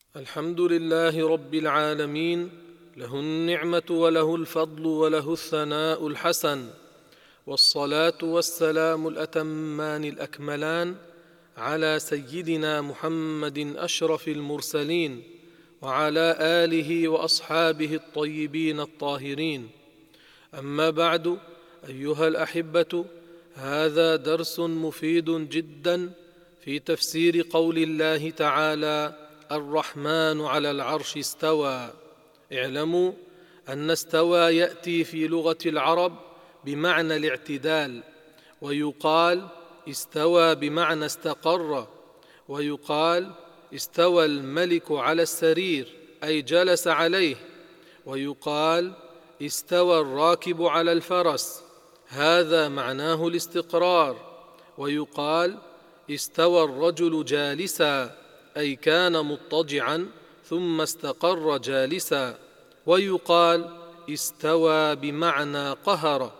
الحمد لله رب العالمين، له النعمة وله الفضل وله الثناء الحسن، والصلاة والسلام الأتمان الأكملان على سيدنا محمد أشرف المرسلين وعلى آله وأصحابه الطيبين الطاهرين. أما بعد، أيها الأحبة، هذا درس مفيد جدا في تفسير قول الله تعالى: الرحمن على العرش استوى. اعلموا أن استوى يأتي في لغة العرب بمعنى الاعتدال، ويقال استوى بمعنى استقر، ويقال استوى الملك على السرير أي جلس عليه، ويقال استوى الراكب على الفرس، هذا معناه الاستقرار، ويقال استوى الرجل جالسا أي كان مضطجعا ثم استقر جالسا، ويقال استوى بمعنى قهر.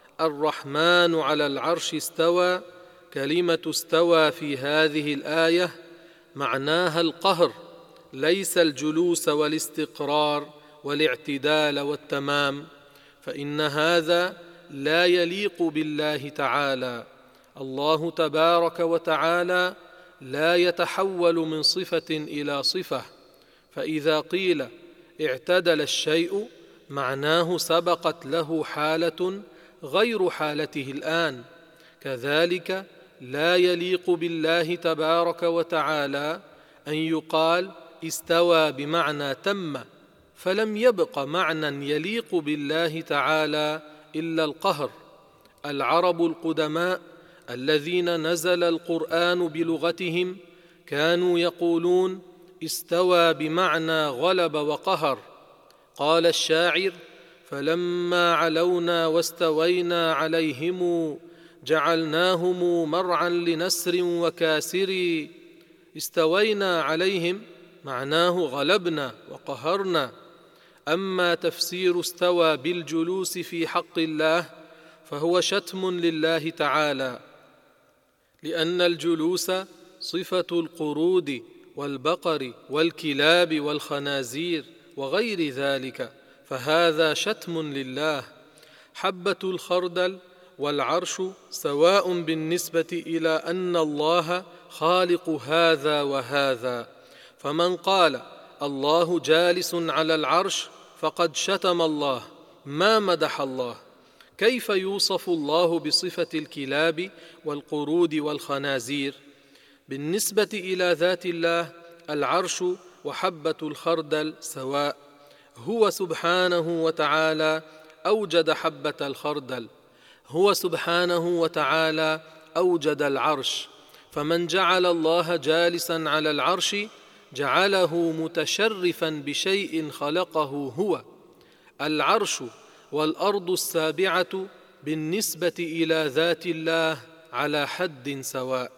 الرحمن على العرش استوى، كلمة استوى في هذه الآية معناها القهر، ليس الجلوس والاستقرار والاعتدال والتمام، فإن هذا لا يليق بالله تعالى. الله تبارك وتعالى لا يتحول من صفة إلى صفة، فإذا قيل اعتدل الشيء معناه سبقت له حالة غير حالته الآن. كذلك لا يليق بالله تبارك وتعالى أن يقال استوى بمعنى تم، فلم يبق معنى يليق بالله تعالى إلا القهر. العرب القدماء الذين نزل القرآن بلغتهم كانوا يقولون استوى بمعنى غلب وقهر. قال الشاعر: فلما علونا واستوينا عليهم جعلناهم مرعا لنسر وكاسر. استوينا عليهم معناه غلبنا وقهرنا. أما تفسير استوى بالجلوس في حق الله فهو شتم لله تعالى، لأن الجلوس صفة القرود والبقر والكلاب والخنازير وغير ذلك، فهذا شتم لله. حبة الخردل والعرش سواء بالنسبة إلى أن الله خالق هذا وهذا، فمن قال الله جالس على العرش فقد شتم الله، ما مدح الله. كيف يوصف الله بصفة الكلاب والقرود والخنازير؟ بالنسبة إلى ذات الله العرش وحبة الخردل سواء، هو سبحانه وتعالى أوجد حبة الخردل، هو سبحانه وتعالى أوجد العرش، فمن جعل الله جالسا على العرش جعله متشرفا بشيء خلقه هو. العرش والأرض السابعة بالنسبة إلى ذات الله على حد سواء.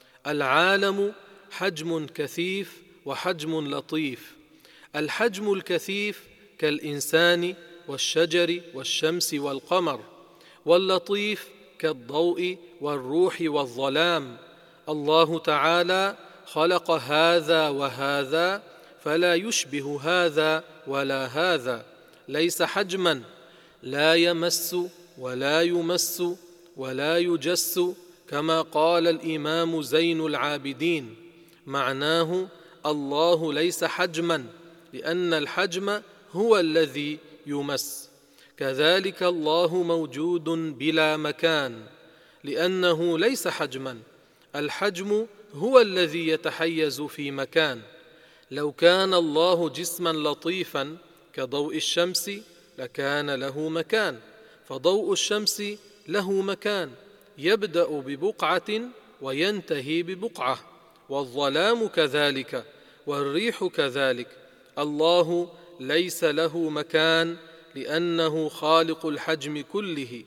العالم حجم كثيف وحجم لطيف. الحجم الكثيف كالإنسان والشجر والشمس والقمر، واللطيف كالضوء والروح والظلام. الله تعالى خلق هذا وهذا فلا يشبه هذا ولا هذا، ليس حجما لا يمس ولا يمس ولا يجس، كما قال الإمام زين العابدين، معناه الله ليس حجما، لأن الحجم هو الذي يمس. كذلك الله موجود بلا مكان، لأنه ليس حجما، الحجم هو الذي يتحيز في مكان. لو كان الله جسما لطيفا كضوء الشمس لكان له مكان، فضوء الشمس له مكان يبدأ ببقعة وينتهي ببقعة، والظلام كذلك، والريح كذلك. الله ليس له مكان لأنه خالق الحجم كله.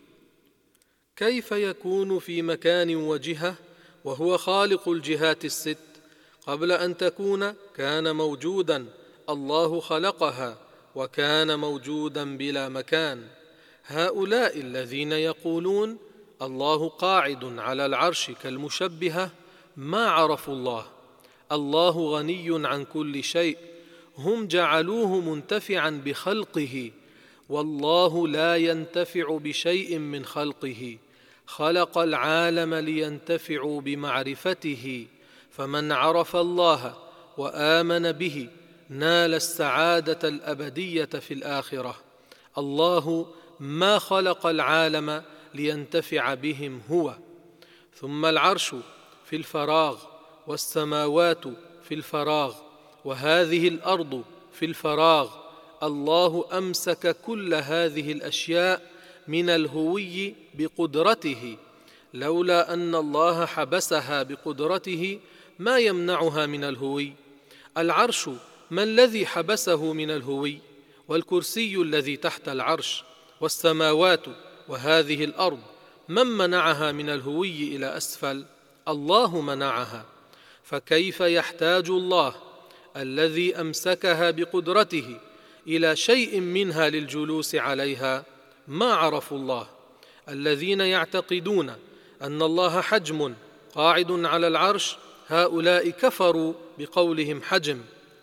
كيف يكون في مكان وجهة وهو خالق الجهات الست؟ قبل أن تكون كان موجودا، الله خلقها وكان موجودا بلا مكان. هؤلاء الذين يقولون الله قاعد على العرش كالمشبهة ما عرفوا الله. الله غني عن كل شيء، هم جعلوه منتفعا بخلقه، والله لا ينتفع بشيء من خلقه. خلق العالم لينتفعوا بمعرفته، فمن عرف الله وآمن به نال السعادة الأبدية في الآخرة. الله ما خلق العالم لينتفع بهم هو. ثم العرش في الفراغ، والسماوات في الفراغ، وهذه الأرض في الفراغ. الله أمسك كل هذه الأشياء من الهوي بقدرته، لولا أن الله حبسها بقدرته ما يمنعها من الهوي. العرش ما الذي حبسه من الهوي؟ والكرسي الذي تحت العرش، والسماوات وهذه الأرض من منعها من الهوي إلى أسفل؟ الله منعها. فكيف يحتاج الله الذي أمسكها بقدرته إلى شيء منها للجلوس عليها؟ ما عرفوا الله. الذين يعتقدون أن الله حجم قاعد على العرش، هؤلاء كفروا بقولهم حجم.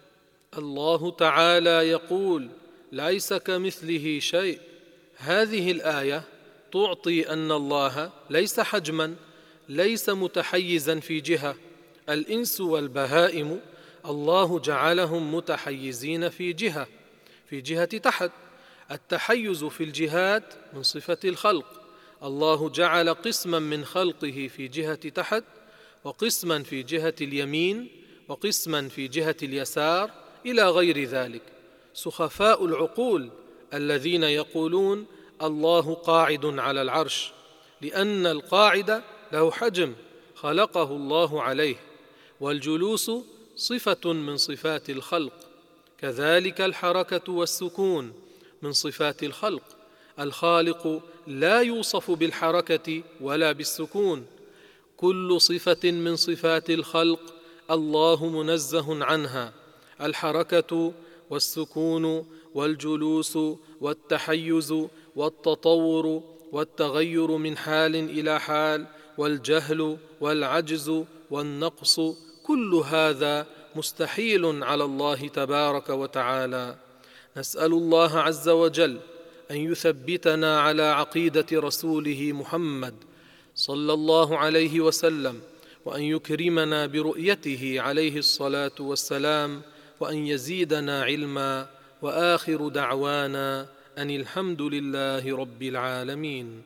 الله تعالى يقول: ليس كمثله شيء. هذه الآية تعطي أن الله ليس حجما، ليس متحيزا في جهة. الإنس والبهائم الله جعلهم متحيزين في جهة تحت. التحيز في الجهات من صفة الخلق. الله جعل قسما من خلقه في جهة تحت، وقسما في جهة اليمين، وقسما في جهة اليسار، إلى غير ذلك. سخفاء العقول الذين يقولون الله قاعد على العرش، لأن القاعد له حجم خلقه الله عليه، والجلوس صفة من صفات الخلق، كذلك الحركة والسكون من صفات الخلق. الخالق لا يوصف بالحركة ولا بالسكون. كل صفة من صفات الخلق الله منزه عنها. الحركة والسكون والجلوس والتحيز والتطور والتغير من حال إلى حال، والجهل والعجز والنقص، كل هذا مستحيل على الله تبارك وتعالى. نسأل الله عز وجل أن يثبتنا على عقيدة رسوله محمد صلى الله عليه وسلم، وأن يكرمنا برؤيته عليه الصلاة والسلام، وأن يزيدنا علما. وآخر دعوانا أن الحمد لله رب العالمين.